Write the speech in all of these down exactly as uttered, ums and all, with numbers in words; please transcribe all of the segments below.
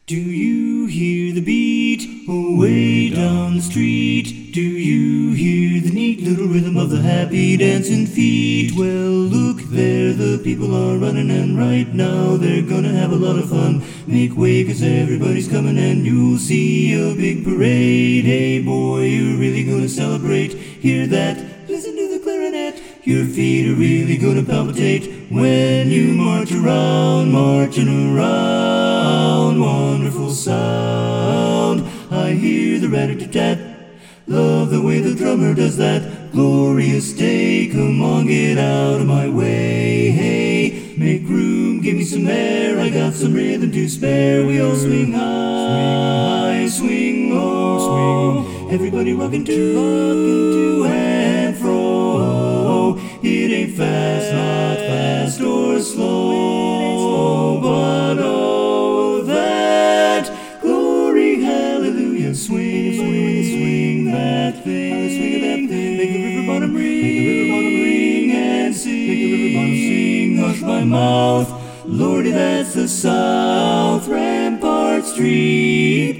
Do you hear the beat away down the street? Do you hear the neat little rhythm of the happy dancing feet? Well, look there, the people are running, and right now they're gonna have a lot of fun. Make way, 'cause everybody's coming, and you'll see a big parade. Hey boy, you're really gonna celebrate. Hear that? Listen to the clarinet. Your feet are really gonna palpitate when you march around, marching around. Wonderful sound. I hear the rat-a-tat-tat. Love the way the drummer does that. Glorious day, come on, get out of my way. Hey, make room, give me some air. I got some rhythm to spare. We all swing high, swing low, swing. Everybody rockin' to, rockin' to and fro. It ain't fast, not fast or slow, but oh, that glory, hallelujah. Swing, swing, swing that thing, swing that thing. Make the river bottom ring, make the river bottom ring and sing. Make the river bottom sing, hush my mouth. Lordy, that's the South Rampart Street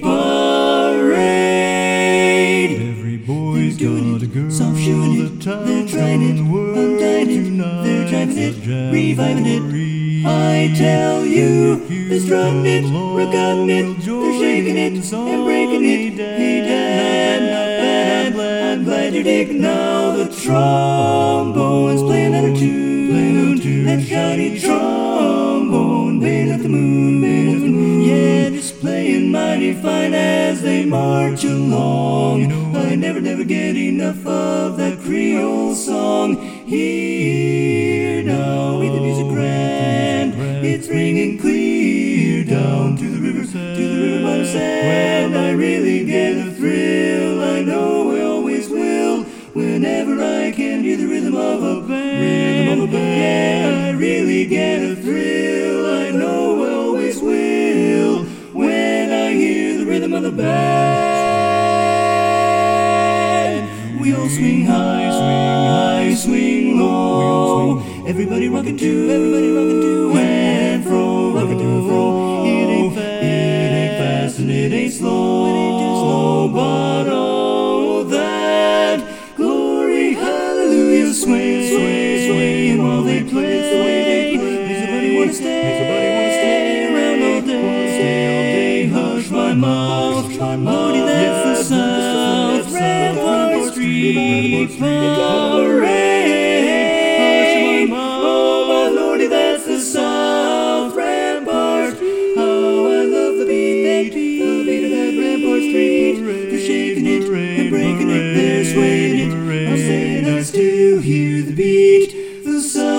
Parade. Every boy's got a girl, soft shoeing it, they're trying it, undying it, they're driving it, reviving it. I tell you, they're strutting it, rockin' it, they're shaking it, and breaking it. Hey Dad, not bad, I'm glad you're digging now. The trombone's playing out a tune, that shiny trombone, baying at the moon, baying at the moon. Yeah, just playing mighty fine as they march along. I never, never get enough of that Creole song. Here now, with the music grand, it's ringing clear down to the river, to the river bottom sand. I really get a thrill, I know I always will, whenever I can hear the rhythm of a band. Rhythm of a band. Yeah, I really get a thrill, I know I always will, when I hear the rhythm of the band. We all swing high, swing high, swing low. Everybody rockin' to, everybody rockin' to and fro, rockin' to and fro. It ain't fast, it ain't fast, and it ain't slow, it ain't too slow, but oh, that glory, hallelujah. Sway, sway, sway, and while they play, it's the way they play. Makes somebody wanna stay, makes somebody wanna stay around all day, wanna stay all day. Hush my mouth, Lordy, that's the South Rampart Street Parade. Hush my mouth, oh my Lordy, that's the South Rampart. How I love the beat, the beat of that Rampart Street. They're shaking it and breaking it, they're swaying it. I'm saying I still hear the beat, the South